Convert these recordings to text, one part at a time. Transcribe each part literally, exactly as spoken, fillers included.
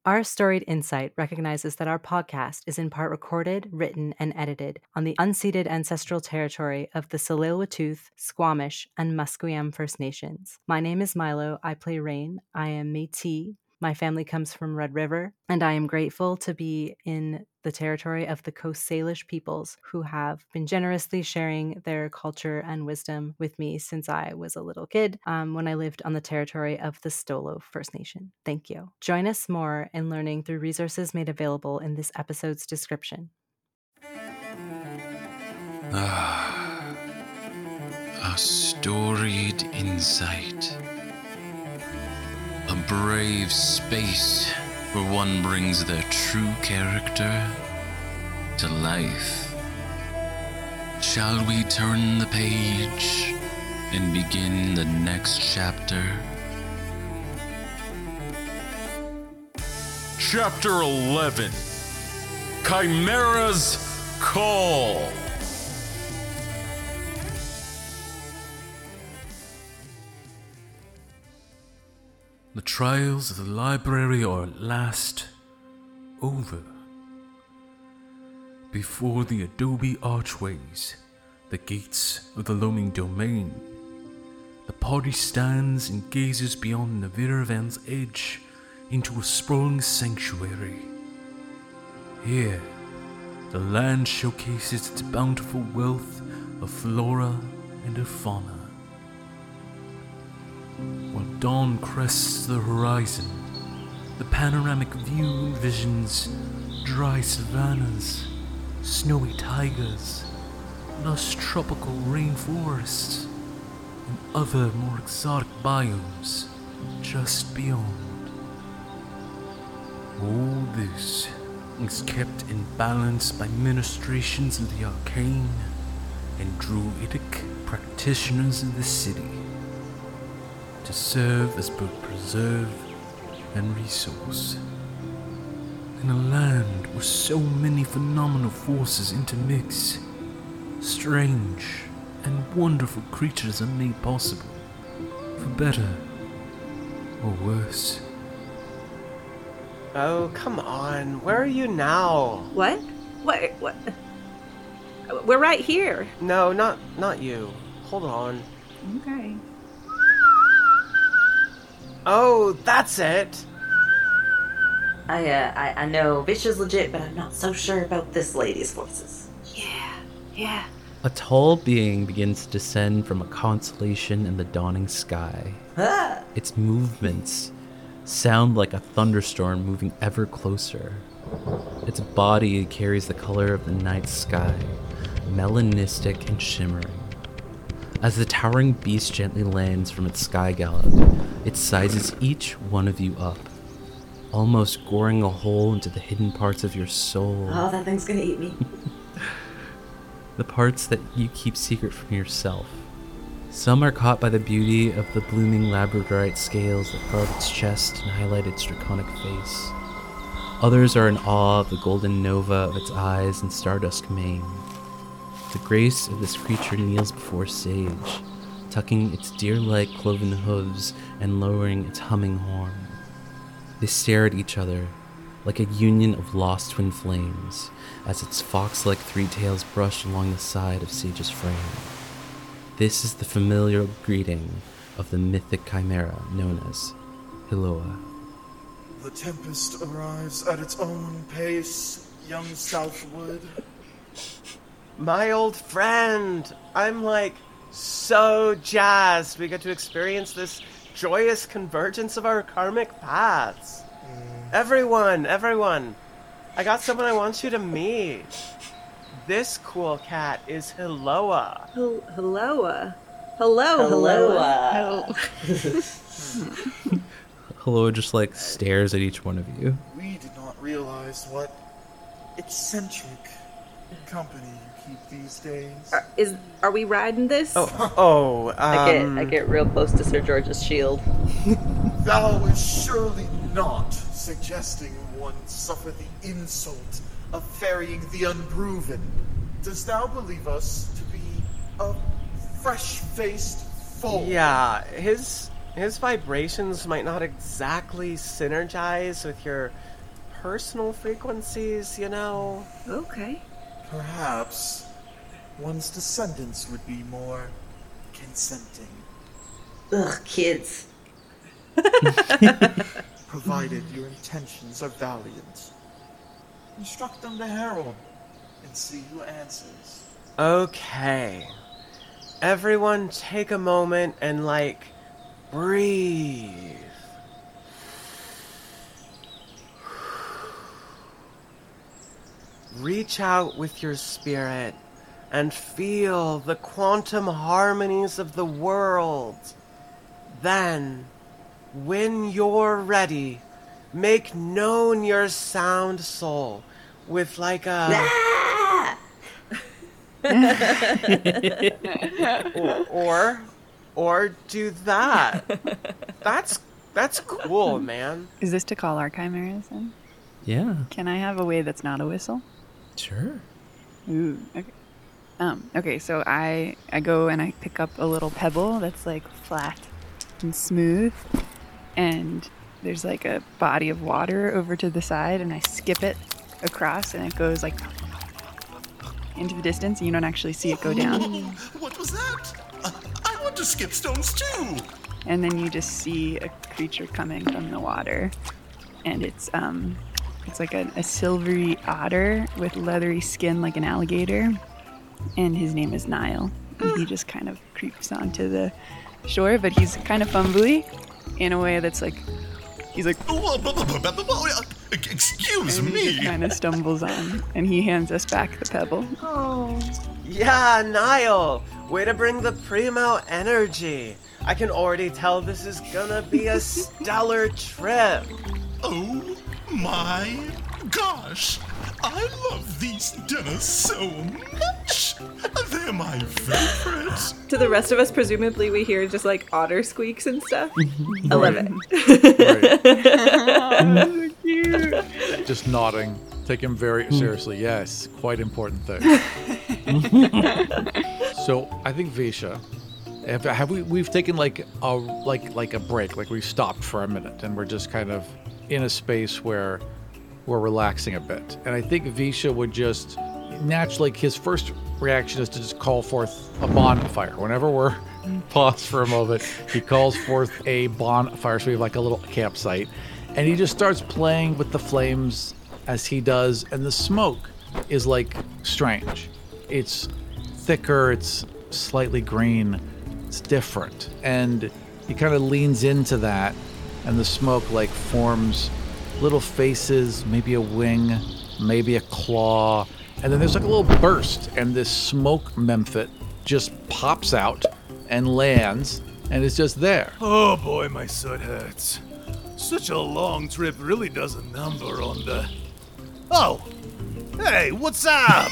Our Storied Insight recognizes that our podcast is in part recorded, written, and edited on the unceded ancestral territory of the Tsleil-Waututh, Squamish, and Musqueam First Nations. My name is Milo. I play Rain. I am Métis. My family comes from Red River, and I am grateful to be in the territory of the Coast Salish peoples who have been generously sharing their culture and wisdom with me since I was a little kid um, when I lived on the territory of the Stolo First Nation. Thank you. Join us more in learning through resources made available in this episode's description. Ah, a storied insight. A brave space where one brings their true character to life. Shall we turn the page and begin the next chapter? Chapter eleven. Chimera's Call. The trials of the library are at last over. Before the adobe archways, the gates of the loaming domain, the party stands and gazes beyond the Viravan's edge into a sprawling sanctuary. Here, the land showcases its bountiful wealth of flora and of fauna. While dawn crests the horizon, the panoramic view envisions dry savannas, snowy taigas, lush tropical rainforests, and other more exotic biomes just beyond. All this is kept in balance by ministrations of the arcane and druidic practitioners of the city, to serve as both preserve and resource. In a land where so many phenomenal forces intermix, strange and wonderful creatures are made possible, for better or worse. Oh, come on. Where are you now? What? What? What? We're right here. No, not not you. Hold on. Okay. Oh, that's it. I, uh, I, I know Vish is legit, but I'm not so sure about this lady's voices. Yeah, yeah. A tall being begins to descend from a constellation in the dawning sky. Ah! Its movements sound like a thunderstorm moving ever closer. Its body carries the color of the night sky, melanistic and shimmering. As the towering beast gently lands from its sky gallop, it sizes each one of you up, almost goring a hole into the hidden parts of your soul. Oh, that thing's gonna eat me. The parts that you keep secret from yourself. Some are caught by the beauty of the blooming labradorite scales that guard its chest and highlight its draconic face. Others are in awe of the golden nova of its eyes and stardust mane. The grace of this creature kneels before Sage, tucking its deer-like cloven hooves and lowering its humming horn. They stare at each other, like a union of lost twin flames, as its fox-like three tails brush along the side of Sage's frame. This is the familiar greeting of the mythic chimera known as Hiloa. The tempest arrives at its own pace, young Southwood. My old friend. I'm like so jazzed we get to experience this joyous convergence of our karmic paths. Mm. Everyone, everyone. I got someone I want you to meet. This cool cat is Hiloa. Hel- Hiloa. Hello, Hiloa. Hello. Hiloa just like stares at each one of you. We did not realize what eccentric company you keep these days. Are, is are we riding this? Oh, oh. Um, I get I get real close to Sir George's shield. Thou is surely not suggesting one suffer the insult of ferrying the unproven. Dost thou believe us to be a fresh-faced fool? Yeah, his his vibrations might not exactly synergize with your personal frequencies, you know? Okay. Perhaps one's descendants would be more consenting, Ugh, kids. provided your intentions are valiant. Instruct them to herald and see who answers. Okay. Everyone take a moment and, like, breathe. Reach out with your spirit and feel the quantum harmonies of the world. Then, when you're ready, make known your sound soul with like a... Ah! or, or or do that. That's that's cool, man. Is this to call our chimeras then? Yeah, Can I have a way that's not a whistle? sure. Ooh, okay. Um, okay, so I I go and I pick up a little pebble that's like flat and smooth, and there's like a body of water over to the side, and I skip it across, and it goes like into the distance, and you don't actually see it go down. What was that? Uh, I want to skip stones too. And then you just see a creature coming from the water, and it's um it's like a, a silvery otter with leathery skin like an alligator, and his name is Nile. And he just kind of creeps onto the shore, but he's kind of fumbly in a way that's like he's like Oh, blah, blah, blah, blah, blah, blah. Uh, Excuse and he me. kind of stumbles on, and he hands us back the pebble. Oh. Yeah, Niall, way to bring the primo energy. I can already tell this is gonna be a stellar trip. Oh my gosh! I love these dinners so much. They're my favorite. To the rest of us, presumably we hear just like otter squeaks and stuff. I love it. Right. Just nodding. Take him very seriously. Yes, quite important thing. So I think Visha, have, have we we've taken like a like like a break, like we've stopped for a minute, and we're just kind of in a space where we're relaxing a bit. And I think Visha would just naturally, like, his first reaction is to just call forth a bonfire. Whenever we're paused for a moment, he calls forth a bonfire, so we have like a little campsite, and he just starts playing with the flames as he does, and the smoke is like strange. It's thicker, it's slightly green, it's different, and he kind of leans into that, and the smoke like forms little faces, maybe a wing, maybe a claw, and then there's like a little burst, and this smoke memphit just pops out and lands, and it's just there. Oh boy, my soot hurts. Such a long trip really does a number on the... Oh! Hey, what's up?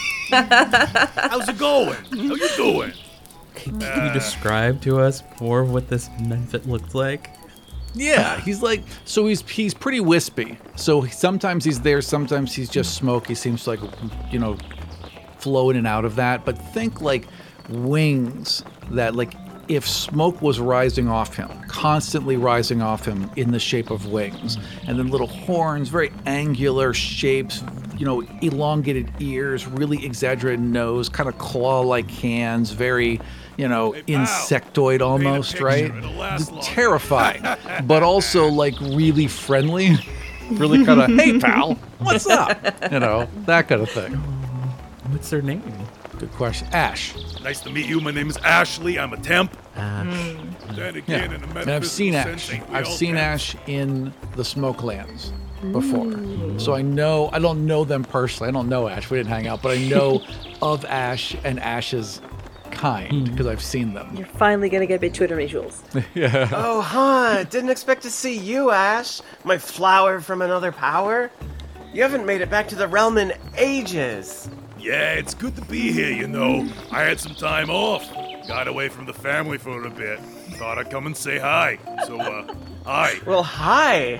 How's it going? How you doing? Can you describe to us more what this memphit looked like? Yeah, he's like, so he's he's pretty wispy. So sometimes he's there, sometimes he's just smoke. He seems like, you know, flow in and out of that. But think like wings that, like, if smoke was rising off him, constantly rising off him in the shape of wings, and then little horns, very angular shapes, you know, elongated ears, really exaggerated nose, kind of claw-like hands, very, you know, Hey, pal, insectoid almost, picture, right? it'll last longer. Terrifying, but also like really friendly, really kind of, hey pal, what's up? You know, that kind of thing. What's their name? Good question. Ash. Nice to meet you. My name is Ashley. I'm a temp. Ash. Then Yeah. again, in a And I've seen metaphysical Ash. sense, ain't we I've all seen temps? Ash in the Smokelands before. So I know, I don't know them personally. I don't know Ash. We didn't hang out, but I know of Ash and Ash's kind because I've seen them. You're finally gonna get a bit Twitter visuals. Yeah. Oh, huh. Didn't expect to see you, Ash. My flower from another power. You haven't made it back to the realm in ages. Yeah, it's good to be here, you know. I had some time off. Got away from the family for a bit. Thought I'd come and say hi. So, uh, hi. Well, hi.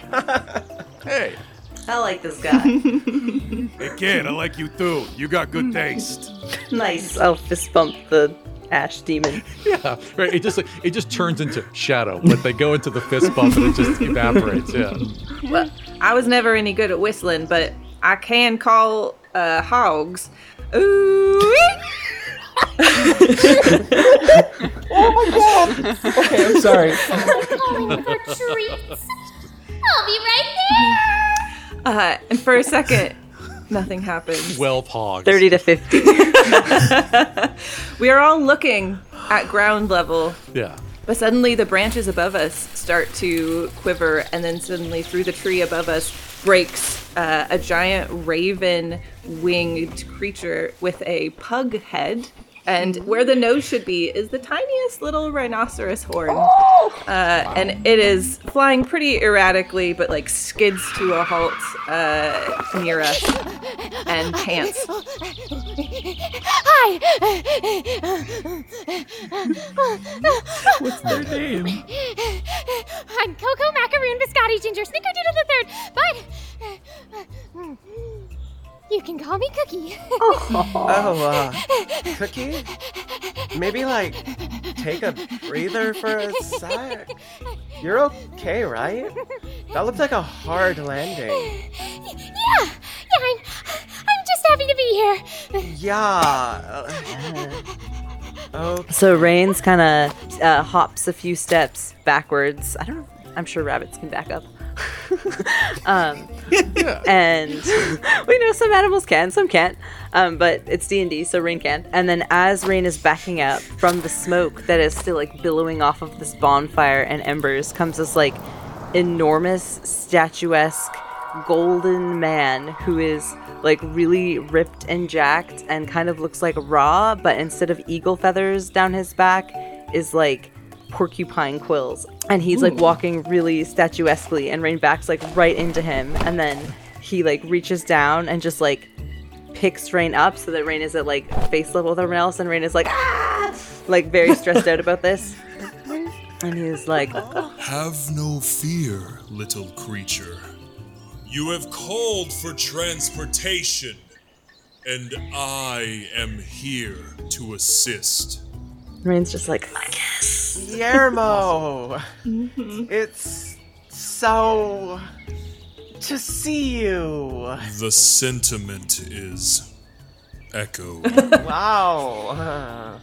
Hey. I like this guy. Hey, kid, I like you too. You got good taste. Nice. I'll fist bump the ash demon. Yeah. Right. It just like it just turns into shadow when they go into the fist bump and it just evaporates. Yeah. Well, I was never any good at whistling, but I can call uh, hogs. Ooh. Oh my god! Okay, I'm sorry. Calling for treats. I'll be right there. Uh, and for a second, nothing happens. twelve hogs. thirty to fifty. We are all looking at ground level. Yeah. But suddenly the branches above us start to quiver, and then suddenly through the tree above us breaks uh, a giant raven-winged creature with a pug head. And where the nose should be is the tiniest little rhinoceros horn. Uh, and it is flying pretty erratically, but like skids to a halt uh, near us and pants. Hi. What's their name? I'm Coco Macaroon Biscotti Ginger Snickerdoodle the Third, but you can call me Cookie. Oh, uh, Cookie? Maybe, like, take a breather for a sec? You're okay, right? That looked like a hard landing. Yeah, yeah, I'm, I'm just happy to be here. Yeah. Oh. So Rains kind of uh, hops a few steps backwards. I don't know. I'm sure rabbits can back up. um, and we know some animals can, some can't. Um, but it's D and D, so Rain can. And then as Rain is backing up from the smoke that is still like billowing off of this bonfire and embers, comes this like enormous, statuesque, golden man who is like really ripped and jacked and kind of looks like Ra, but instead of eagle feathers down his back is like porcupine quills. And he's like walking really statuesquely, and Rain backs like right into him, and then he like reaches down and just like picks Rain up so that Rain is at like face level with everyone else, and Rain is like ah! like very stressed out about this. And he's like, have no fear, little creature. You have called for transportation, and I am here to assist. Rain's just like, I guess. Guillermo! It's so to see you. The sentiment is echoed. Wow.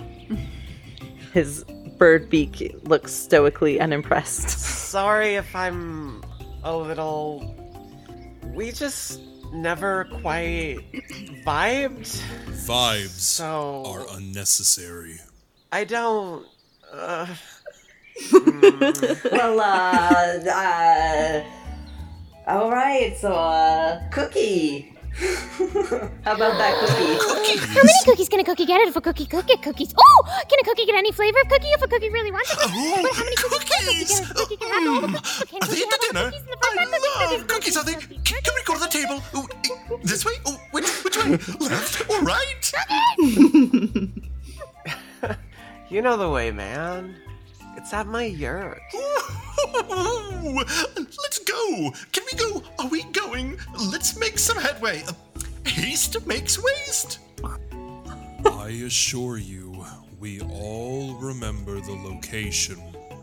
His bird beak looks stoically unimpressed. Sorry if I'm a little... We just never quite vibed. Vibes so... are unnecessary. I don't... Uh... mm. Well, uh... uh Alright, so, uh... Cookie! How about that cookie? How many cookies can a cookie get if a cookie could get cookies? Oh! Can a cookie get any flavor of cookie if a cookie really wants a cookie? Oh, but how many cookies can a cookie get if a cookie can have all the cookies? Can Are they at the dinner? I love cookies, are they? Can we go to the table? Ooh, this way? Oh, which, which way? Left or right? You know the way, man. It's at my yurt. Ooh, let's go. Can we go? Are we going? Let's make some headway. Uh, haste makes waste. I assure you, we all remember the location.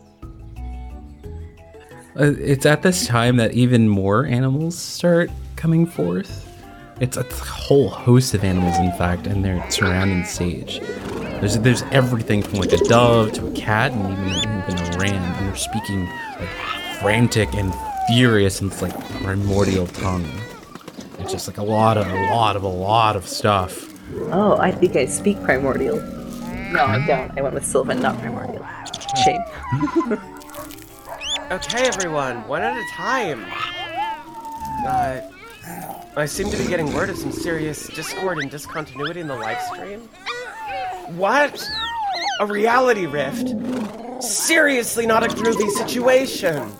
Uh, it's at this time that even more animals start coming forth. It's a whole host of animals, in fact, and they're surrounding the stage. There's there's everything from like a dove to a cat and even, even a ram, and they're speaking like frantic and furious in this like primordial tongue. It's just like a lot of a lot of a lot of stuff. Oh, I think I speak primordial. No, I don't. I went with Sylvan, not primordial. Shame. Okay, everyone, one at a time. Uh, I seem to be getting word of some serious discord and discontinuity in the live stream. What? A reality rift? Seriously not a groovy situation.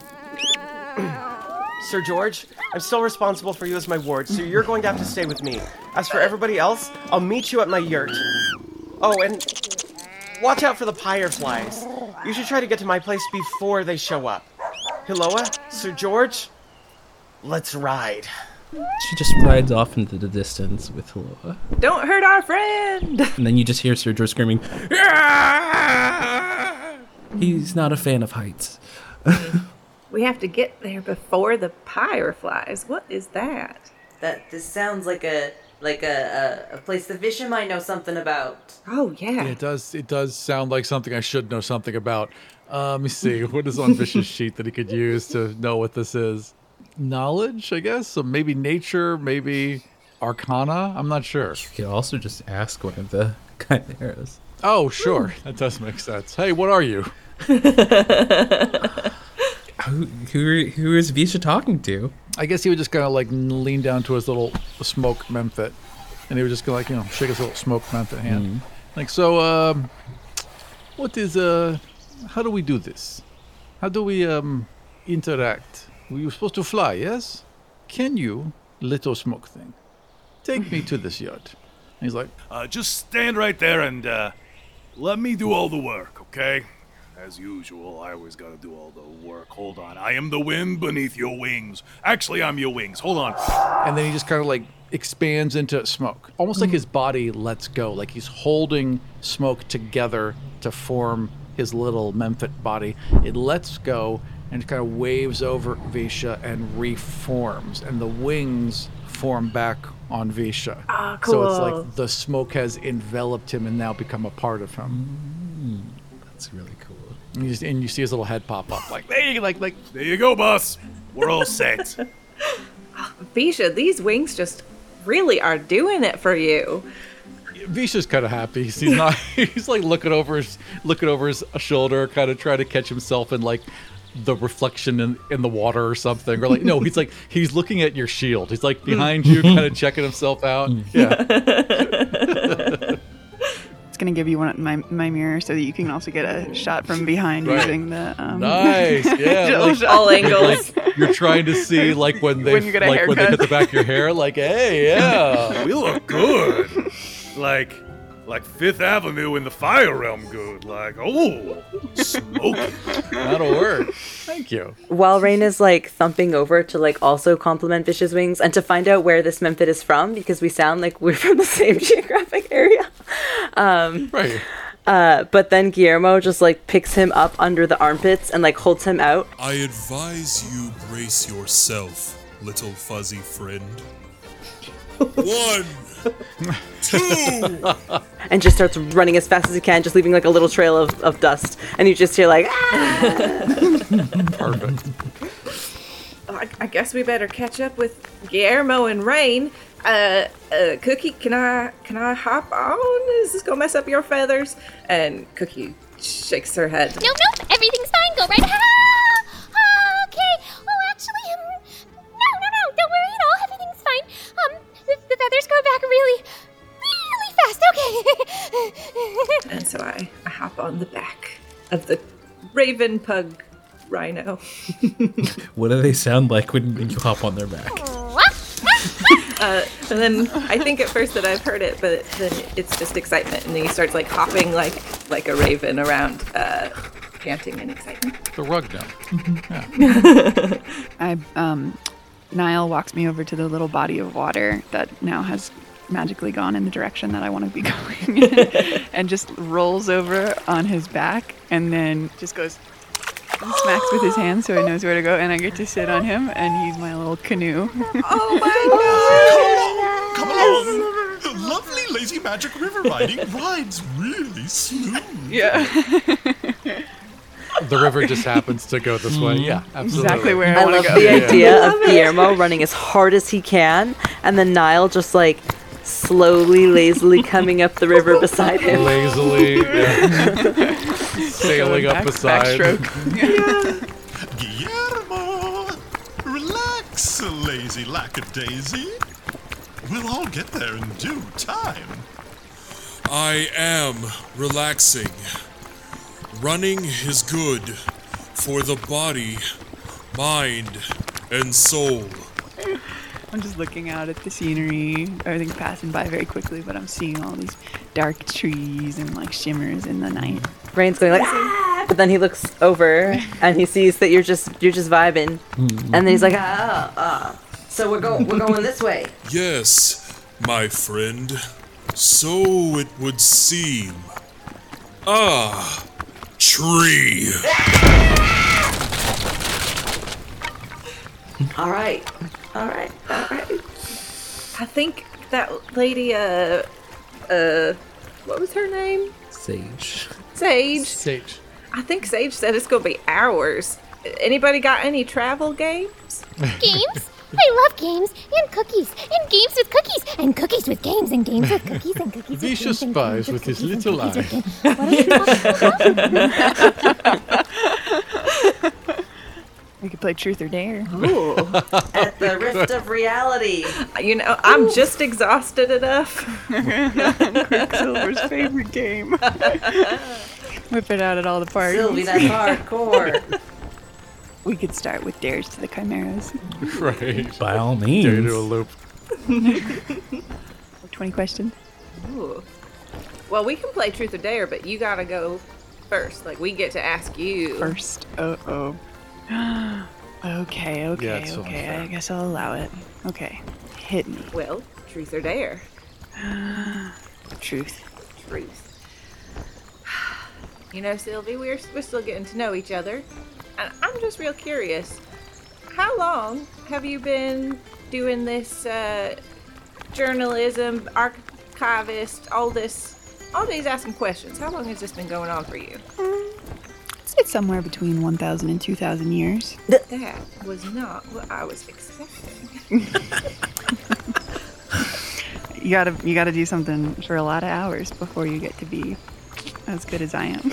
Sir George, I'm still responsible for you as my ward, so you're going to have to stay with me. As for everybody else, I'll meet you at my yurt. Oh, and watch out for the fireflies. You should try to get to my place before they show up. Hiloa, Sir George, let's ride. She just rides off into the distance with Hiloa. Don't hurt our friend! And then you just hear Sir George screaming, "Ah!" He's not a fan of heights. We have to get there before the pyre flies. What is that? That this sounds like a like a, a, a place that Visha might know something about. Oh yeah. Yeah, it does. It does sound like something I should know something about. Uh, let me see. What is on Visha's sheet that he could use to know what this is? Knowledge, I guess. So maybe nature, maybe arcana. I'm not sure. You could also just ask one of the chimeras. Oh, sure. That does make sense. Hey, what are you? Who, who, who is Visha talking to? I guess he would just kind of like lean down to his little smoke memphit, and he would just go like, you know, shake his little smoke memphit hand. Mm-hmm. Like, so, um, what is, uh, how do we do this? How do we, um, interact? We were supposed to fly, yes? Can you, little smoke thing, take me to this yacht? And he's like, Uh, just stand right there and, uh, let me do all the work, okay? As usual, I always gotta do all the work. Hold on. I am the wind beneath your wings. Actually, I'm your wings. Hold on. and then he just kind of like expands into smoke. Almost like his body lets go, like he's holding smoke together to form his little memphit body. It lets go and kind of waves over Visha and reforms, and the wings form back on Visha. Ah, So it's cool. like the smoke has enveloped him and now become a part of him. That's really cool. And you, just, and you see his little head pop up, like, hey, like, like. There you go, boss. We're all set. Visha, these wings just really are doing it for you. Visha's kind of happy. He's not. He's like looking over his looking over his shoulder, kind of trying to catch himself in like the reflection in, in the water or something. Or like no, he's like he's looking at your shield. He's like behind you, kind of checking himself out. Yeah. It's gonna give you one my my mirror so that you can also get a shot from behind Right. using the um, Nice. Yeah. Jill like- shot. All angles. Like you're trying to see like when they When you get a like when they haircut. cut the back of your hair. Like hey, yeah. We look good. Like, like Fifth Avenue in the Fire Realm good. Like, oh, smoking. That'll work. Thank you. While Rain is like thumping over to like also compliment Vish's wings and to find out where this memphit is from because we sound like we're from the same geographic area. Um, right. Uh, but then Guillermo just like picks him up under the armpits and like holds him out. I advise you brace yourself, little fuzzy friend. One, two. And just starts running as fast as he can, just leaving like a little trail of, of dust. And you just hear like, ah! Perfect. I, I guess we better catch up with Guillermo and Rain. Uh, uh, Cookie, can I can I hop on? Is this gonna mess up your feathers? And Cookie shakes her head. Nope, nope, everything's fine. Go right ahead. Ah, okay. Oh, actually, um, no, no, no, don't worry at all. Everything's fine. Um, the, the feathers go back really, really fast. Okay. And so I, I hop on the back of the Raven Pug Rhino. What do they sound like when you hop on their back? Uh, and then I think at first that I've heard it, but then it's just excitement, and then he starts like hopping like like a raven around, uh, panting in excitement. The rug now. I um, Niall walks me over to the little body of water that now has magically gone in the direction that I want to be going, and just rolls over on his back, and then just goes and smacks with his hand so he knows where to go, and I get to sit on him, and he's my little canoe. Oh my Come along. The lovely lazy magic river riding rides really smooth. Yeah. The river just happens to go this way. Yeah, absolutely. Exactly where I, I want love to go. the idea of Guillermo running as hard as he can, and then Niall just like slowly, lazily coming up the river beside him. Lazily, yeah. Sailing up Back- beside. backstroke. Guillermo, relax, lazy lackadaisy. We'll all get there in due time. I am relaxing. Running is good for the body, mind, and soul. I'm just looking out at the scenery. Everything's passing by very quickly, but I'm seeing all these dark trees and like shimmers in the night. Rain's going like, ah! But then he looks over and he sees that you're just you're just vibing, and then he's like, ah, ah. So we're going we're going this way. Yes, my friend. So it would seem. Ah, tree. All right. All right. All right. I think that lady, uh, uh, what was her name? Sage. Sage. Sage. I think Sage said it's gonna be hours. Anybody got any travel games? Games? I love games and cookies and games with cookies and cookies with games and games with cookies and cookies with Visha games and spies games with his cookies little and eye. cookies with games. What are you talking about? We could play Truth or Dare. Ooh. At the rift of reality. You know, I'm just exhausted enough. Quicksilver's favorite game. Whip it out at all the parties. Sylvie, that's hardcore. We could start with dares to the chimeras. Right. By all means. Dare to a loop. twenty questions. Ooh. Well, we can play Truth or Dare, but you gotta go first. Like, we get to ask you. First. Uh-oh. okay, okay, Yeah, it's so okay. unfair. I guess I'll allow it. Okay. Hit me. Well, Truth or Dare? Truth. Truth. You know, Sylvie, we're, we're still getting to know each other. And I'm just real curious. How long have you been doing this uh, journalism, archivist, all this, all these asking questions? How long has this been going on for you? I'd say somewhere between one thousand and two thousand years. That was not what I was expecting. You gotta, you gotta do something for a lot of hours before you get to be as good as I am.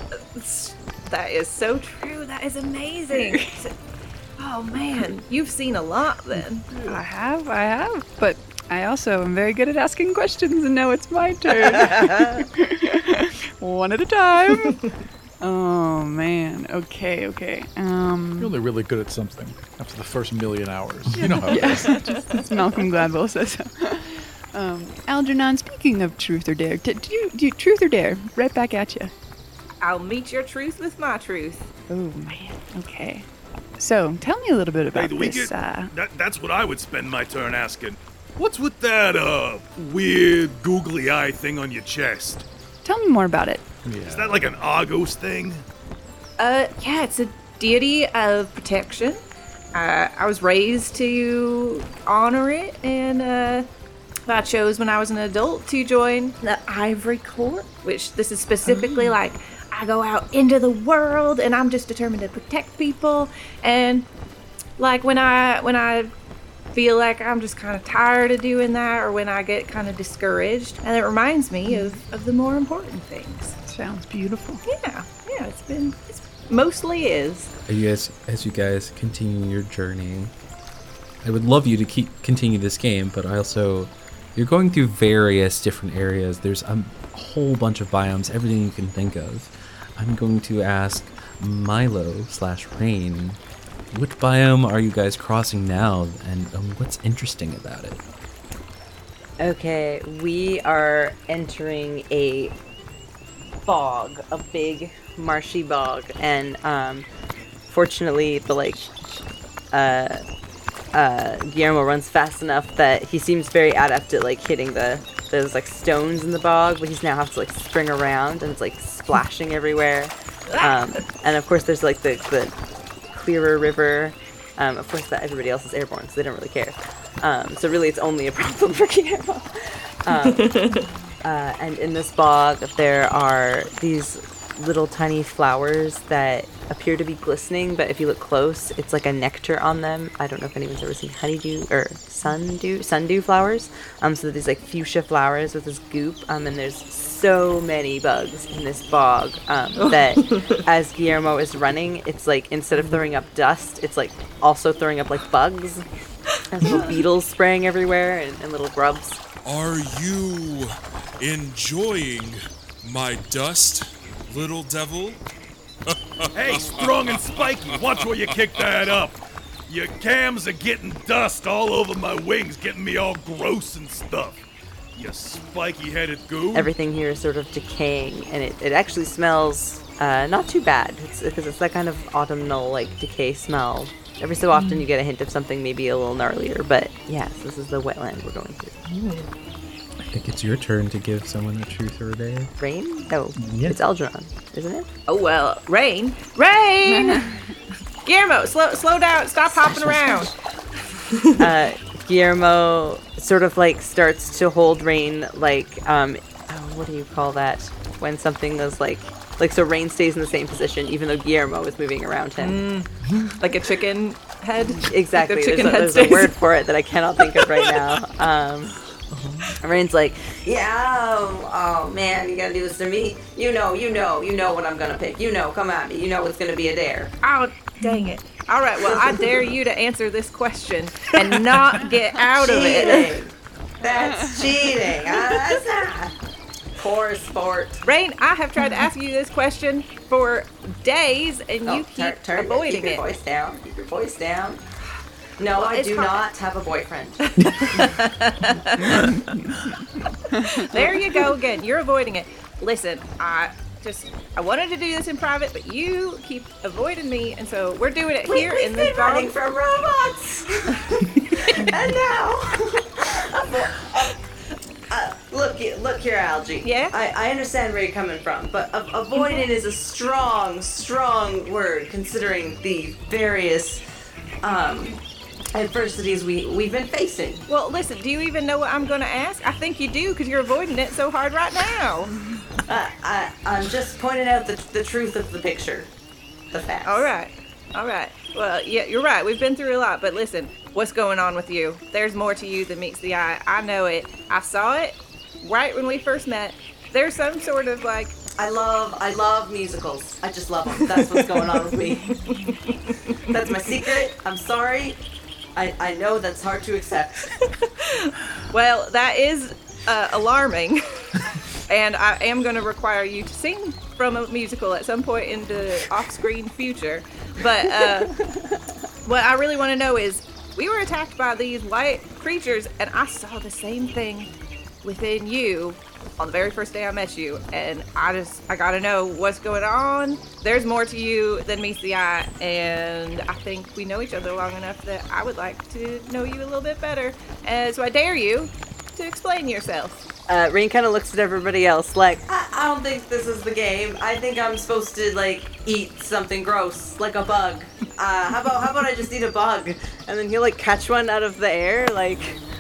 That is so true. That is amazing. Oh man, you've seen a lot then. I have, I have, but I also am very good at asking questions, and now it's my turn. One at a time. Oh man. Okay, okay. Um, You're only really good at something after the first million hours. You know how it is. As Malcolm Gladwell says so. Um, Algernon, speaking of Truth or Dare, d- do you, do you Truth or Dare? Right back at you. I'll meet your truth with my truth. Oh man. Okay. So, tell me a little bit Hey, about do we this. get, Uh, that, that's what I would spend my turn asking. What's with that, uh, weird googly eye thing on your chest? tell me more about it. Is that like an Argos thing? Uh, yeah, it's a deity of protection. Uh, I was raised to honor it, and uh, I chose when I was an adult to join the Ivory Court, which this is specifically like I go out into the world and I'm just determined to protect people. And like when I when I feel like I'm just kind of tired of doing that, or when I get kind of discouraged, and it reminds me of, of the more important things. Sounds beautiful. Yeah, yeah, it's been it's mostly is. Are you guys, as you guys continue your journey, I would love you to keep continue this game, but I also, you're going through various different areas. There's a whole bunch of biomes, everything you can think of. I'm going to ask Milo slash Rain, which biome are you guys crossing now, and um, what's interesting about it? Okay, we are entering a bog, a big marshy bog, and um, fortunately, the like, uh, uh, Guillermo runs fast enough that he seems very adept at like hitting the those like stones in the bog, but he's now have to like spring around, and it's like splashing everywhere. Um, and of course, there's like the the clearer river. Um, of course, that everybody else is airborne, so they don't really care. Um, so really, it's only a problem for Guillermo. Um, uh, and in this bog, there are these little tiny flowers that appear to be glistening, but if you look close, it's like a nectar on them. I don't know if anyone's ever seen honeydew or sundew sundew flowers. Um, so these like fuchsia flowers with this goop. Um, and there's so many bugs in this bog um, that as Guillermo is running, it's like instead of throwing up dust, it's like also throwing up like bugs. There's little beetles spraying everywhere and, and little grubs. Are you enjoying my dust, little devil? Hey, Strong and Spiky, watch where you kick that up. Your cams are getting dust all over my wings, getting me all gross and stuff. You spiky-headed goo. Everything here is sort of decaying, and it, it actually smells uh, not too bad. It's because it's that kind of autumnal, like, decay smell. Every so often you get a hint of something maybe a little gnarlier, but yes, this is the wetland we're going through. I think it's your turn to give someone a truth or a dare. Rain? No, Yeah. it's Algernon, isn't it? Oh well, Rain, Rain. Guillermo, slow slow down. Stop hopping around. uh, Guillermo sort of like starts to hold Rain like, um, oh, what do you call that? When something is like, like so Rain stays in the same position even though Guillermo is moving around him. Mm, like a chicken head? Exactly. Like the chicken there's, a, head there's a word for it that I cannot think of right now. Um, Rain's like, Yeah, oh, oh man, you gotta do this to me. You know, you know, you know what I'm gonna pick. You know, come at me. You know it's gonna be a dare. Oh, dang it. All right, well, I dare you to answer this question and not get out of it. Cheating. That's cheating. Uh, that's not. Poor sport. Rain, I have tried to ask you this question for days, and Oh, you keep turn, turn, avoiding keep your it. voice down. Keep your voice down. No, Well, I it's do hard. not have a boyfriend. There you go again. You're avoiding it. Listen, I just I wanted to do this in private, but you keep avoiding me, and so we're doing it We- here we've in this been running bar. from robots, and now. Uh, look, look here, Algie. Yeah? I, I understand where you're coming from, but a- avoiding is a strong, strong word considering the various um, adversities we, we've been facing. Well, listen, do you even know what I'm going to ask? I think you do because you're avoiding it so hard right now. Uh, I, I'm just pointing out the, the truth of the picture. The facts. All right. All right. Well, yeah, you're right. We've been through a lot, but listen, what's going on with you? There's more to you than meets the eye. I know it. I saw it right when we first met. There's some sort of like... I love, I love musicals. I just love them. That's what's going on with me. That's my secret. I'm sorry. I, I know that's hard to accept. Well, that is uh, alarming. And I am going to require you to sing from a musical at some point in the off-screen future. But uh, what I really want to know is, we were attacked by these white creatures, and I saw the same thing within you on the very first day I met you. And I just, I got to know what's going on. There's more to you than meets the eye, and I think we know each other long enough that I would like to know you a little bit better. And so I dare you to explain yourself. uh, Rain kind of looks at everybody else like, I, I don't think this is the game. I think I'm supposed to, like, eat something gross, like a bug. Uh, how about, how about I just eat a bug? and then he'll like catch one out of the air, like,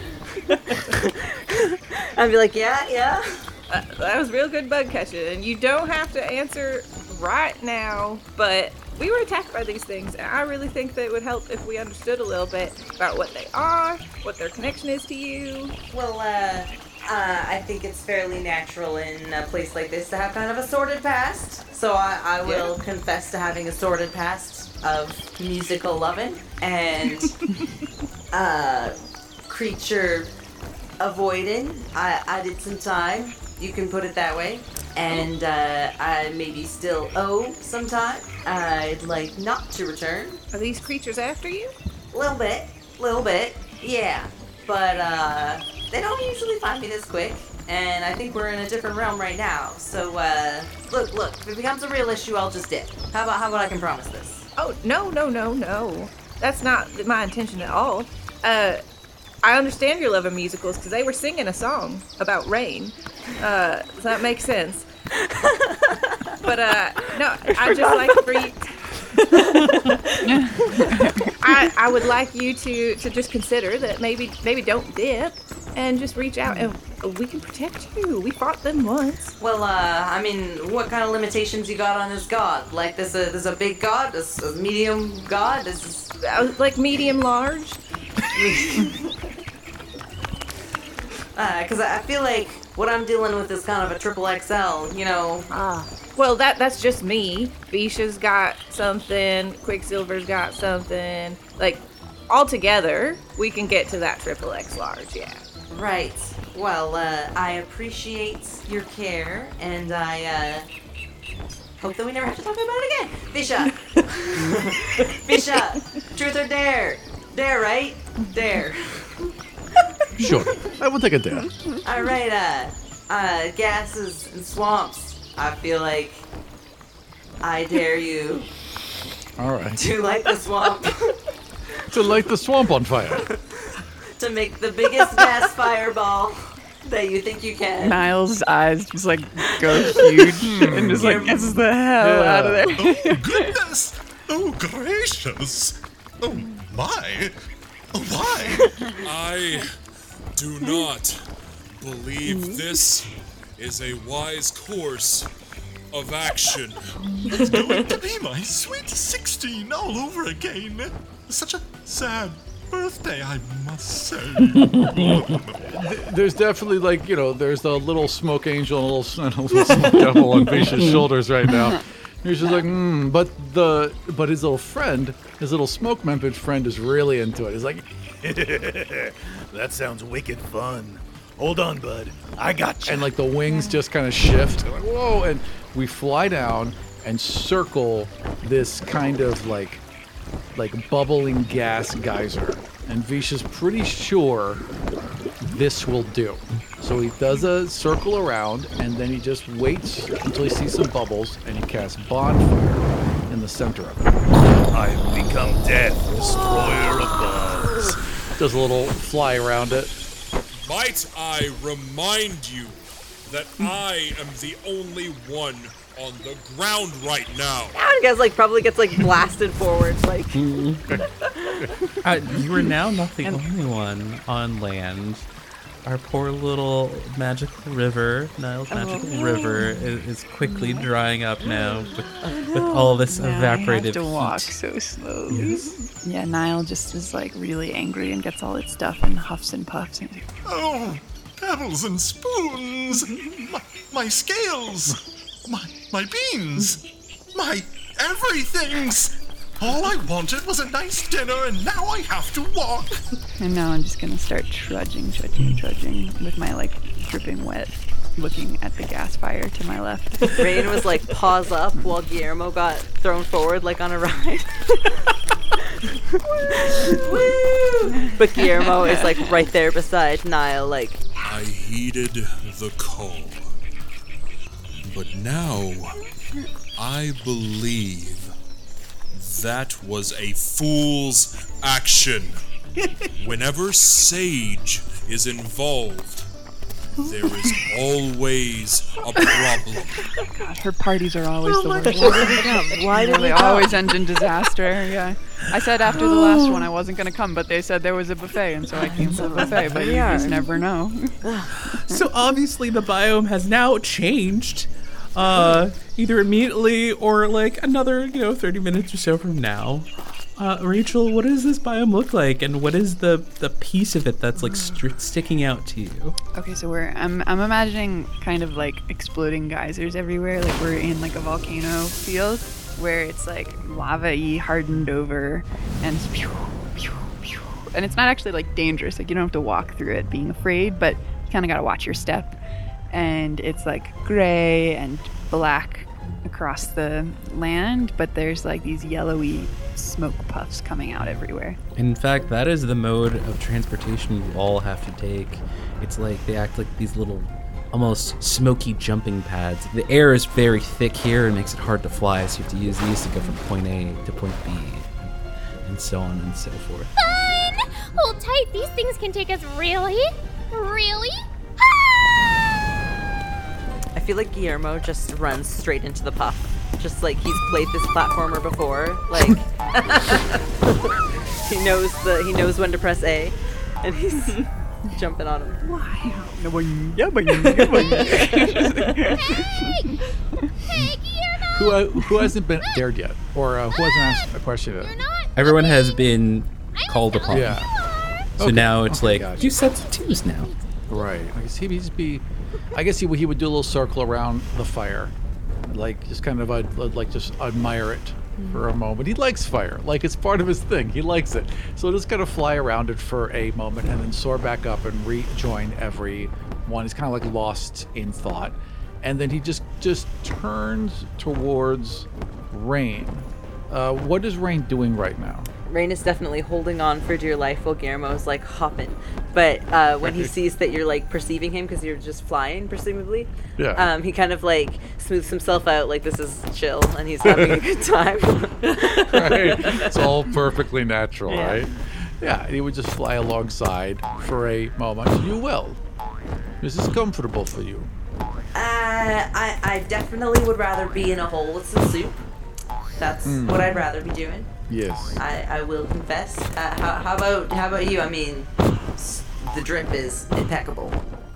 and be like, yeah, yeah. Uh, that was real good bug catching, and you don't have to answer right now, but we were attacked by these things, and I really think that it would help if we understood a little bit about what they are, what their connection is to you. Well, uh, uh, I think it's fairly natural in a place like this to have kind of a sordid past. So I, I will Yeah. confess to having a sordid past of musical loving and uh, creature avoiding. I, I did some time. You can put it that way. And uh, I maybe still owe some time. I'd like not to return. Are these creatures after you? A little bit. Little bit. Yeah. But uh, they don't usually find me this quick. And I think we're in a different realm right now. So uh, look, look. If it becomes a real issue, I'll just dip. How about how about I can promise this? Oh, no, no, no, no. That's not my intention at all. Uh, I understand your love of musicals because they were singing a song about rain. Uh, so that makes sense. But uh, no, I just like for you. I, I would like you to, to just consider that maybe maybe don't dip and just reach out and we can protect you. We fought them once. Well, uh, I mean, what kind of limitations you got on this god? Like, there's a there's a big god, there's a medium god, this is Uh, like medium large. Because I I feel like what I'm dealing with is kind of a triple X L, you know. Ah. Well, that that's just me. Bisha's got something. Quicksilver's got something. Like, all together, we can get to that triple X large, yeah. Right. Well, uh, I appreciate your care, and I uh, hope that we never have to talk about it again. Bisha! Bisha! Truth or dare? Dare, right? Dare. Sure. I will take a dare. All right, uh, uh, gases and swamps. I feel like I dare you All right. to light the swamp, To light the swamp on fire. to make the biggest gas fireball that you think you can. Niles' eyes just like go huge and just like gets the hell Yeah. out of there. Oh, goodness! Oh, gracious! Oh, my! Why? I do not believe this is a wise course of action. It's going to be my sweet sixteen all over again. Such a sad birthday, I must say. There's definitely like, you know, there's the little smoke angel and a little, and a little smoke devil on Visha's shoulders right now. He's just like, hmm, but the but his little friend, his little smoke members friend is really into it. He's like, that sounds wicked fun. Hold on, bud. I got you. and like the wings just kind of shift. Like, whoa, and we fly down and circle this kind of like like bubbling gas geyser. And Visha's pretty sure this will do. So he does a circle around, and then he just waits until he sees some bubbles, and he casts Bonfire in the center of it. I've become death, destroyer of bugs. Does a little fly around it. Might I remind you that I am the only one on the ground right now. And guys like probably gets like blasted forward, like. uh, you are now not the only one on land. Our poor little magical river, Nile's magical Oh. river, is, is quickly drying up now with, with all this Now evaporated I have to walk heat. so slowly. Yes. Yeah, Nile just is like really angry and gets all its stuff and huffs and puffs. And Oh, pebbles and spoons, my, my scales, my my beans, my everythings. All I wanted was a nice dinner, and now I have to walk. And now I'm just gonna start trudging, trudging, trudging with my like dripping wet, looking at the gas fire to my left. Rain was like paws up while Guillermo got thrown forward like on a ride. Woo! But Guillermo is like right there beside Nile, like. I heeded the call. But now, I believe that was a fool's action. Whenever Sage is involved, there is always a problem. God, her parties are always Oh the my worst. God. Why did they we come? always end in disaster? Yeah. I said after the last one I wasn't gonna come, but they said there was a buffet, and so I came to the buffet. But you just never know. So obviously the biome has now changed, uh, either immediately or like another, you know, thirty minutes or so from now. Uh, Rachel, what does this biome look like, and what is the the piece of it that's like st- sticking out to you? Okay, so we're I'm I'm imagining kind of like exploding geysers everywhere, like we're in like a volcano field where it's like lava-y, hardened over, and it's pew, pew, pew. And it's not actually like dangerous. Like you don't have to walk through it being afraid, but you kind of got to watch your step. And it's like gray and black across the land, but there's like these yellowy smoke puffs coming out everywhere. In fact, that is the mode of transportation you all have to take. It's like they act like these little, almost smoky jumping pads. The air is very thick here and makes it hard to fly, so you have to use these to go from point A to point B, and so on and so forth. Fun! Hold tight, these things can take us really, really I feel like Guillermo just runs straight into the puff. Just like he's played this platformer before. Like he knows the he knows when to press A, and he's jumping on him. Who uh, who hasn't been dared yet, or uh, who hasn't asked a question yet? Everyone has been called upon. Yeah. So Okay. now it's Okay, like gotcha. two sets of twos now. Right. I guess he'd just be. I guess he would he would do a little circle around the fire, like just kind of uh, like just admire it for a moment. He likes fire, like it's part of his thing. He likes it. So just kind of fly around it for a moment and then soar back up and rejoin everyone. He's kind of like lost in thought, and then he just just turns towards Rain. Uh, what is Rain doing right now? Rain is definitely holding on for dear life while Guillermo's like hopping. But uh, when he sees that you're like perceiving him because you're just flying, presumably, Yeah. um, he kind of like smooths himself out like this is chill and he's having a good time. Right? It's all perfectly natural, Yeah. right? Yeah, he would just fly alongside for a moment. You will. This is comfortable for you. Uh, I, I definitely would rather be in a hole with some soup. That's Mm. what I'd rather be doing. Yes. I, I will confess. Uh, how, how about how about you? I mean, s- the drip is impeccable.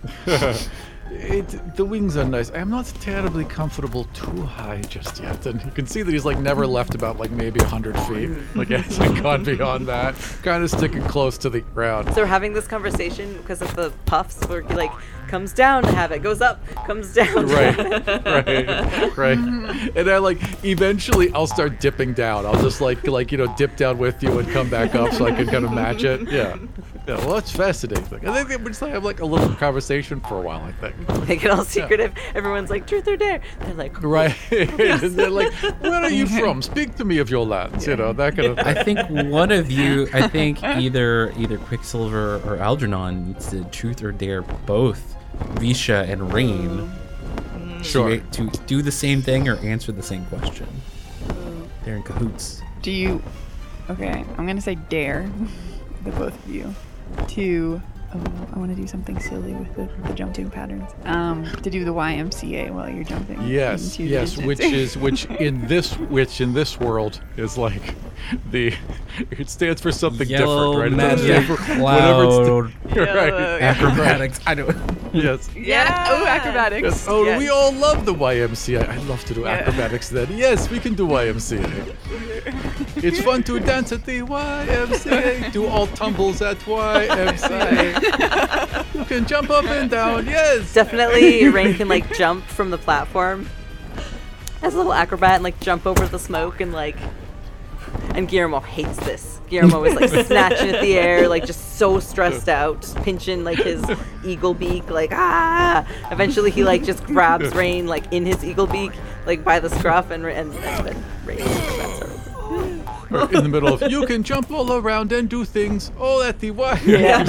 It, the wings are nice. I'm not terribly comfortable too high just yet. And you can see that he's like never left about like maybe one hundred feet. Like he hasn't gone beyond that. Kind of sticking close to the ground. So we're having this conversation because of the puffs where he like comes down to have it, goes up, comes down. Right, right, right. And I like eventually I'll start dipping down. I'll just like like you know dip down with you and come back up so I can kind of match it. Yeah, yeah. Well, that's fascinating. I think we just have like a little conversation for a while. I think. They get all secretive. Everyone's like, truth or dare? They're like, right. And they're like, where are you from? Speak to me of your lands. You know that kind of thing. I think one of you, I think either either Quicksilver or Algernon needs to truth or dare both Visha and Rain Sure. to, to do the same thing or answer the same question. They're in cahoots. Do you... Okay, I'm gonna say dare, the both of you, to... Oh, I want to do something silly with the, the jumping patterns. Um, to do the Y M C A while you're jumping. Yes, into the yes, distance. which is which in this which in this world is like the it stands for something Yellow different, right? It doesn't magic stand for cloud. whatever it's right. Acrobatics. I don't. Yes. Yeah. Oh, acrobatics. Yes. Oh, Yes. we all love the Y M C A. I love to do Yeah. acrobatics then. Yes, we can do Y M C A. It's fun to dance at the Y M C A. Do all tumbles at Y M C A. You can jump up and down. Yes. definitely Rain can like jump from the platform as a little acrobat and like jump over the smoke and like. And Guillermo hates this. Guillermo is like snatching at the air, like just so stressed out, just pinching like his eagle beak, like ah. Eventually, he like just grabs Rain like in his eagle beak, like by the scruff, and and, and then Rain acrobats her. Or in the middle of you can jump all around and do things all at the Y. Yeah.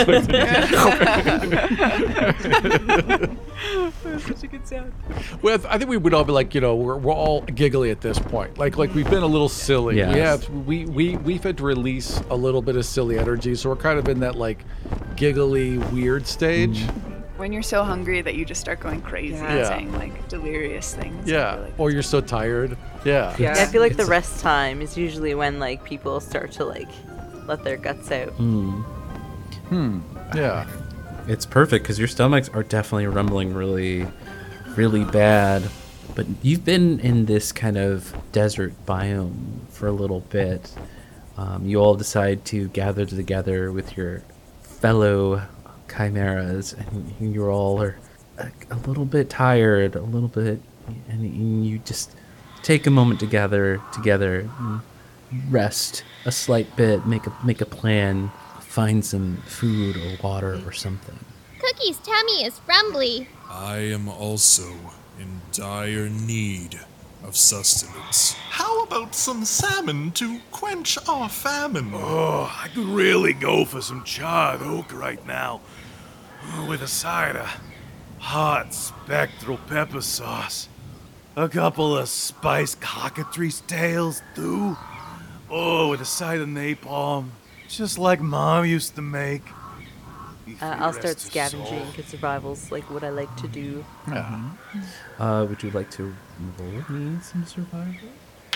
Such a good sound. Well, I think we would all be like, you know, we're, we're all giggly at this point. Like, like we've been a little silly. Yes. We have, we, we, we've had to release a little bit of silly energy, so we're kind of in that like giggly, weird stage. When you're so hungry that you just start going crazy Yeah. and saying like delirious things. I Yeah. feel like Or you're so tired. Yeah. Yeah, I feel like the rest time is usually when like people start to like let their guts out. Hmm. Hmm. Yeah. It's perfect because your stomachs are definitely rumbling really, really bad. But you've been in this kind of desert biome for a little bit. Um, you all decide to gather together with your fellow chimeras, and you all are a, a little bit tired, a little bit, and you just take a moment together, together, and rest a slight bit, make a make a plan. Find some food or water or something. Cookie's tummy is rumbly. I am also in dire need of sustenance. How about some salmon to quench our famine? Oh, I could really go for some charred oak right now. Oh, with a side of hot spectral pepper sauce. A couple of spiced cockatrice tails, too. Oh, with a side of napalm. Just like Mom used to make. Uh, I'll start scavenging because survival's like what I like to do. Yeah. Uh, would you like to roll me some survival?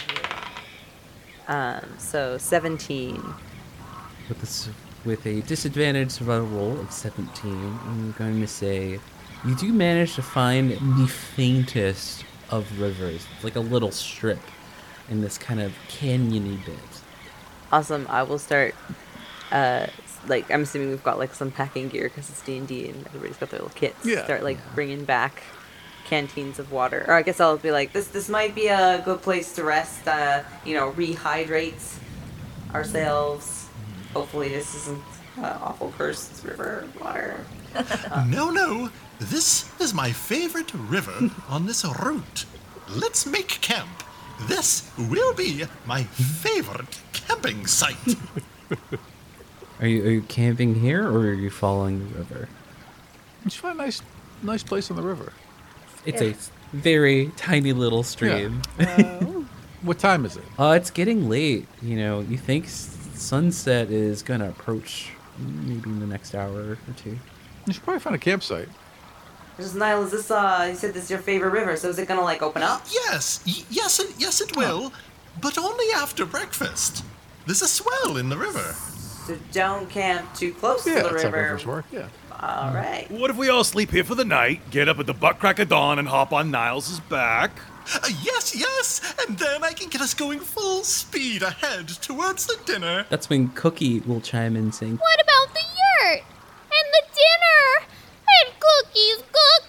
Um, so seventeen. With this, with a disadvantaged survival roll of seventeen, I'm going to say you do manage to find the faintest of rivers, like a little strip in this kind of canyony bit. Awesome. I will start. Uh, like I'm assuming we've got like some packing gear because it's D and D and everybody's got their little kits. Yeah. Start like bringing back canteens of water. Or I guess I'll be like, this this might be a good place to rest. Uh, you know, rehydrate ourselves. Hopefully this isn't uh, awful cursed river water. No, no. This is my favorite river on this route. Let's make camp. This will be my favorite camping site. Are you, are you camping here or are you following the river? Just find a nice, nice place on the river. It's a very tiny little stream. What time is it? Uh, it's getting late. You know, you think s- sunset is gonna approach maybe in the next hour or two. You should probably find a campsite. Just Niall, is this uh you said this is your favorite river, so is it gonna like open up? Yes, y- yes, it, yes, it will, but only after breakfast. There's a swell in the river. So don't camp too close Yeah, to the that's how river. rivers work, yeah. All right. What if we all sleep here for the night, get up at the butt crack of dawn, and hop on Niles' back? Uh, yes, yes, and then I can get us going full speed ahead towards the dinner. That's when Cookie will chime in saying, What about the yurt? And the dinner? And cookies,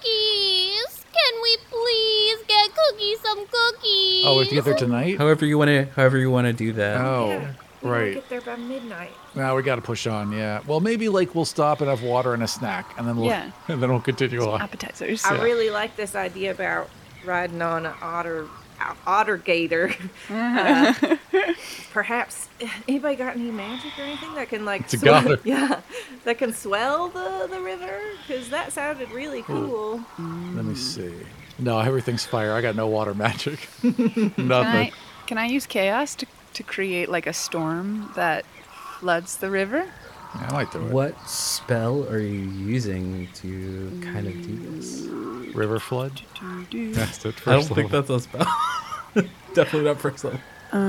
cookies! Can we please get Cookie some cookies? Oh, we have to get there tonight? however you want to, however you want to do that. Oh, Yeah, we gotta right. Get there by midnight. Now we got to push on, yeah. Well, maybe like we'll stop and have water and a snack, and then we'll Yeah. and then we'll continue on. Appetizers. I really like this idea about riding on an otter, uh, otter gator. Uh, perhaps anybody got any magic or anything that can like It's a swell- goddess. yeah, that can swell the the river? Because that sounded really cool. Let me see. No, everything's fire. I got no water magic. Nothing. Can I, can I use chaos to, to create like a storm that floods the river? Yeah, I might do it. What spell are you using to kind of do this? River flood? That's it. I don't first think level. that's a spell. Definitely not first level.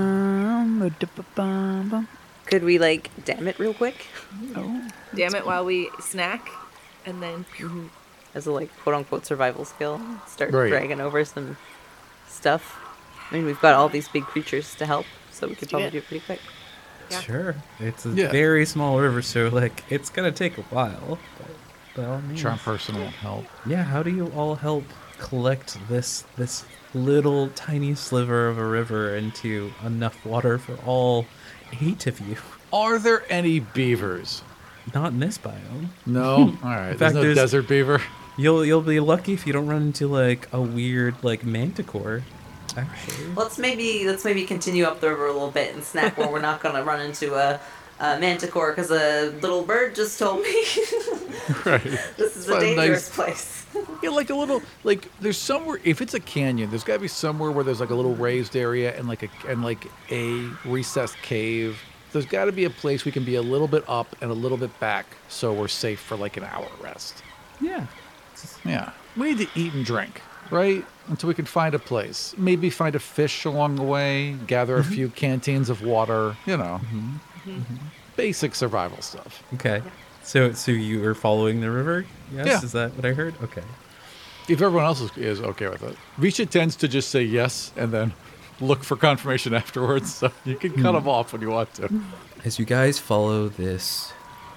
Um, ba-da-ba-bum-bum. Could we, like, damn it real quick? Oh. Damn it! While we snack, and then As a, like, quote-unquote survival skill. Start Right. dragging over some stuff. I mean, we've got all these big creatures to help, so we could probably it. do it pretty quick. Yeah. Sure. It's a Yeah. very small river, so like it's gonna take a while. But by all means. Charm person won't help. Yeah. How do you all help collect this this little tiny sliver of a river into enough water for all eight of you? Are there any beavers? Not in this biome. No. All right. In There's fact, no there's- desert beaver. You'll you'll be lucky if you don't run into like a weird like manticore. Actually. Let's maybe let's maybe continue up the river a little bit and snack where we're not gonna run into a, a manticore because a little bird just told me Right. this is a Find dangerous nice- place. Yeah, like a little, like there's somewhere. If it's a canyon, there's got to be somewhere where there's like a little raised area and like a and like a recessed cave. There's got to be a place we can be a little bit up and a little bit back, so we're safe for like an hour rest. Yeah. Yeah, we need to eat and drink, right? Until we can find a place. Maybe find a fish along the way. Gather a few canteens of water. You know, basic survival stuff. Okay. So so you were following the river? Yes. Yeah. Is that what I heard? Okay. If everyone else is, is okay with it. Visha tends to just say yes and then look for confirmation afterwards, so you can cut them off when you want to. As you guys follow this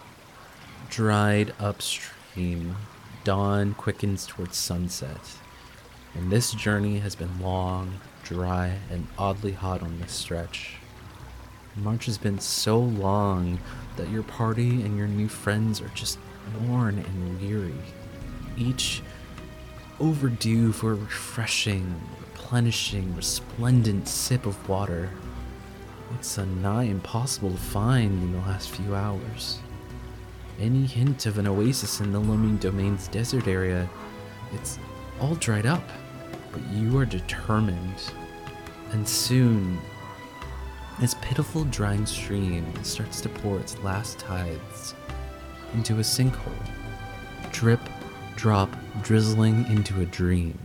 dried upstream, dawn quickens towards sunset. And this journey has been long, dry, and oddly hot on this stretch. The march has been so long that your party and your new friends are just worn and weary, each overdue for a refreshing, replenishing, resplendent sip of water. It's a nigh impossible to find in the last few hours. Any hint of an oasis in the Looming Domain's desert area, it's all dried up. But you are determined. And soon, this pitiful drying stream starts to pour its last tides into a sinkhole. Drip, drop, drizzling into a dream.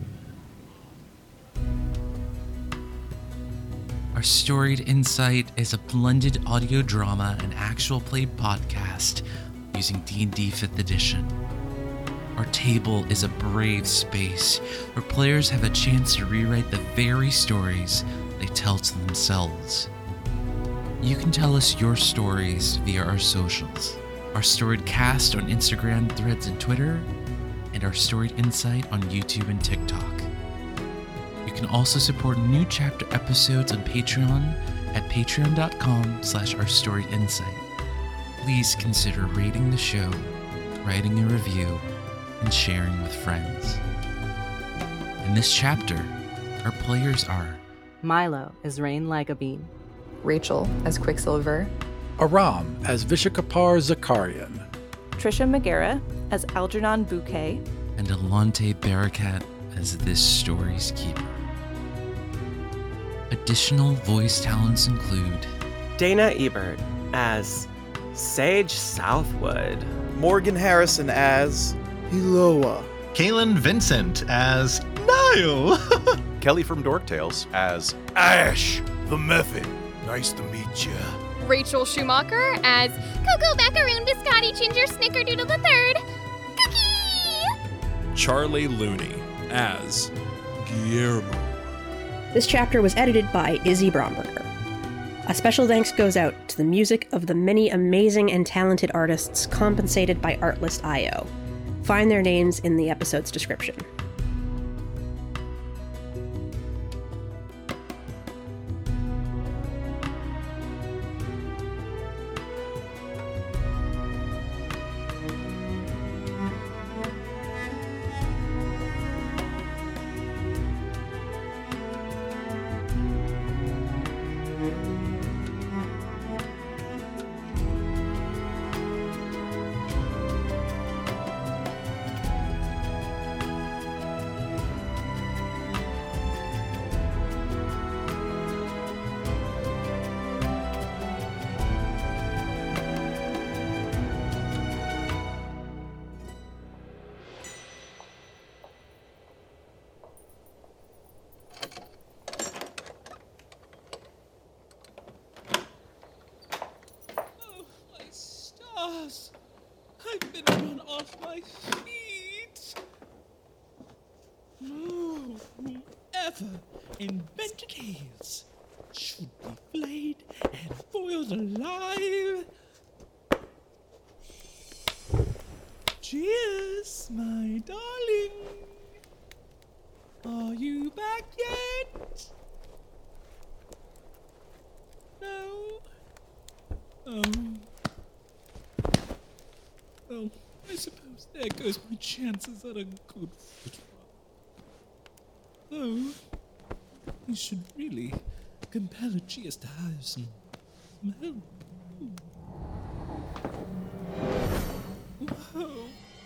Our Storied Insight is a blended audio drama and actual play podcast using D and D fifth edition. Our table is a brave space where players have a chance to rewrite the very stories they tell to themselves. You can tell us your stories via our socials. Our Storied Cast on Instagram, Threads, and Twitter, and our Storied Insight on YouTube and TikTok. You can also support new chapter episodes on Patreon at patreon.com slash our Storied Insight. Please consider rating the show, writing a review, and sharing with friends. In this chapter, our players are Milo as Rain Lagaveen, Rachel as Quicksilver, Aram as Vishakapar Zakarian, Trisha Megara as Algernon Bouquet, and Alante Barakat as this story's keeper. Additional voice talents include Dana Ebert as Sage Southwood, Morgan Harrison as Eloa, Kaylin Vincent as Niall, Kelly from Dork Tales as Ash, the Method. Nice to meet you. Rachel Schumacher as Coco Macaroon Biscotti Ginger Snickerdoodle the Third. Cookie! Charlie Looney as Guillermo. This chapter was edited by Izzy Bromberger. A special thanks goes out to the music of the many amazing and talented artists compensated by Artlist dot i o. Find their names in the episode's description. I've been run off my feet. No, whoever invented heels should be flayed and boiled alive. Cheers, my darling. Are you back yet? No? Oh. Oh, I suppose there goes my chances at a good football. Though, you should really compel a cheers to have some, some help. Whoa.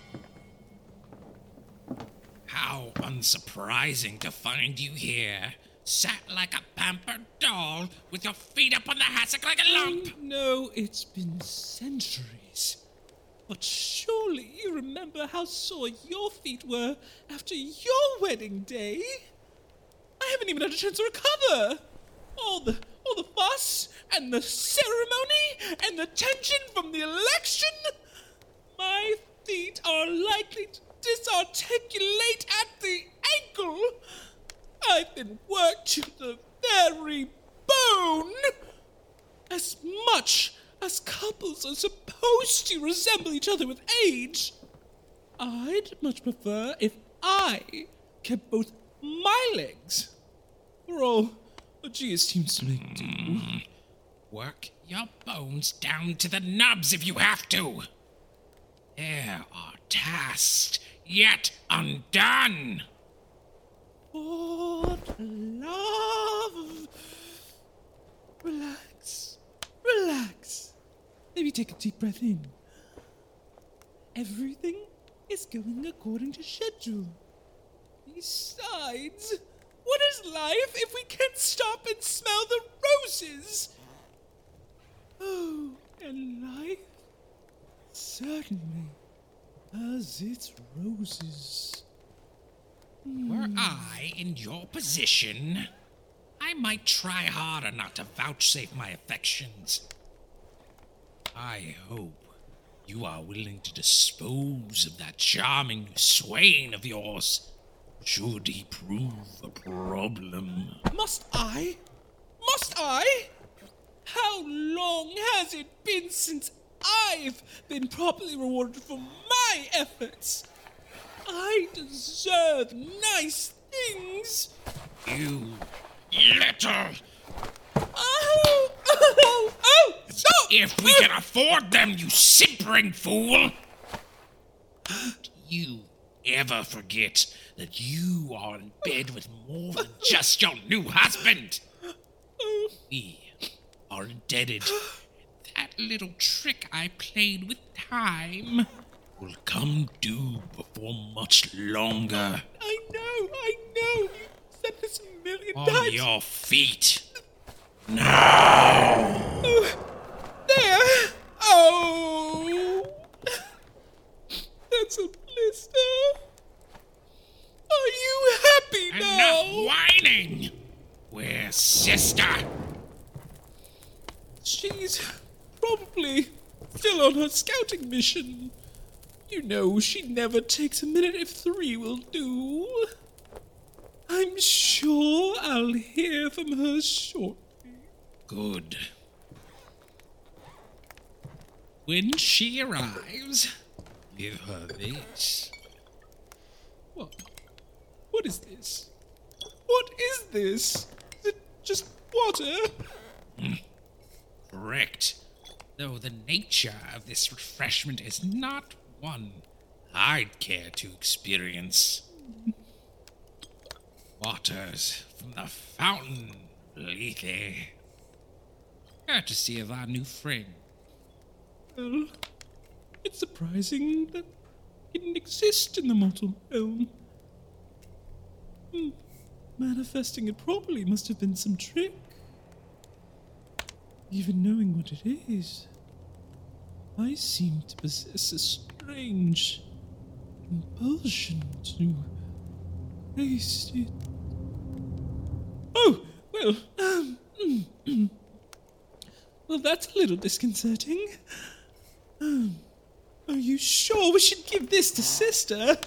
How unsurprising to find you here, sat like a pampered doll with your feet up on the hassock like a lump. I know it's been centuries. But surely you remember how sore your feet were after your wedding day? I haven't even had a chance to recover. All the all the fuss and the ceremony and the tension from the election. My feet are likely to disarticulate at the ankle. I've been worked to the very bone. As much as couples are supposed to resemble each other with age, I'd much prefer if I kept both my legs. For all Aegeus seems to make do. Mm. Work your bones down to the nubs if you have to. There are tasks yet undone. For love. Relax. Relax. Maybe take a deep breath in. Everything is going according to schedule. Besides, what is life if we can't stop and smell the roses? Oh, and life certainly has its roses. Were I in your position, I might try harder not to vouchsafe my affections. I hope you are willing to dispose of that charming new swain of yours, should he prove a problem. Must I? Must I? How long has it been since I've been properly rewarded for my efforts? I deserve nice things. You little... Oh! Oh! Oh! Stop! If we can afford them, you simpering fool! Don't you ever forget that you are in bed with more than just your new husband. We are indebted. That little trick I played with time will come due before much longer. I know, I know. You said this a million On times. your feet. Now! Oh, there! Oh! That's a blister. Are you happy now? Enough whining! We're sister. She's probably still on her scouting mission. You know she never takes a minute if three will do. I'm sure I'll hear from her shortly. Good. When she arrives, give her this. What? What is this? What is this? Is it just water? Mm. Correct. Though the nature of this refreshment is not one I'd care to experience. Waters from the fountain, Lethe. Courtesy of our new friend. Well, it's surprising that it didn't exist in the mortal realm. Hmm. Manifesting it properly must have been some trick. Even knowing what it is, I seem to possess a strange compulsion to taste it. Oh, well, um, mm, mm. Well, that's a little disconcerting. Um, are you sure we should give this to Sister?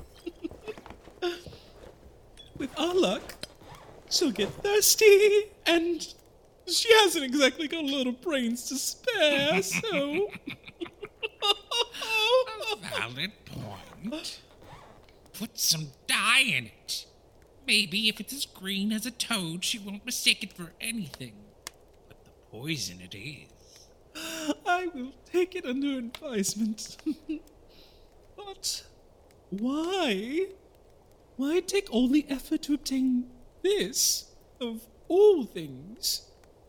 With our luck, she'll get thirsty, and she hasn't exactly got a lot of brains to spare, so... A valid point. Put some dye in it. Maybe if it's as green as a toad, she won't mistake it for anything. But the poison it is. I will take it under advisement. But why? Why take all the effort to obtain this, of all things?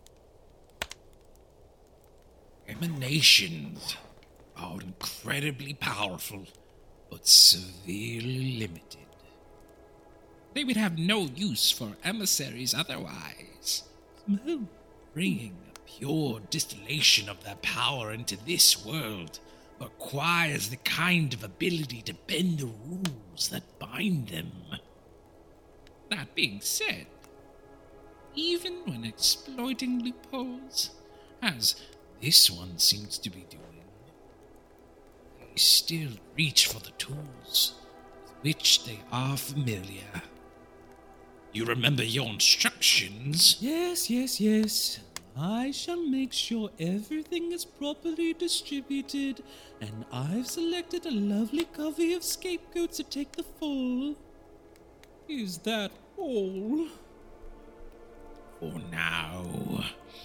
Emanations are incredibly powerful, but severely limited. They would have no use for emissaries otherwise. Smell. Bringing a pure distillation of their power into this world requires the kind of ability to bend the rules that bind them. That being said, even when exploiting loopholes, as this one seems to be doing, they still reach for the tools with which they are familiar. You remember your instructions? Yes, yes, yes. I shall make sure everything is properly distributed, and I've selected a lovely covey of scapegoats to take the fall. Is that all? For now.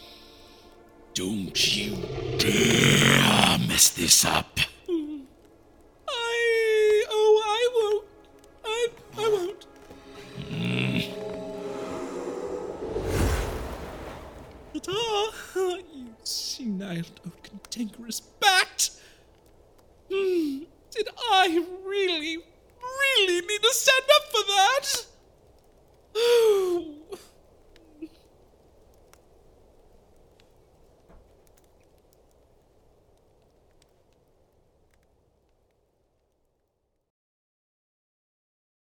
Don't you dare mess this up. I... Oh, I won't. I... I won't. Mm. Ta-ta! You senile old cantankerous bat! Hmm, did I really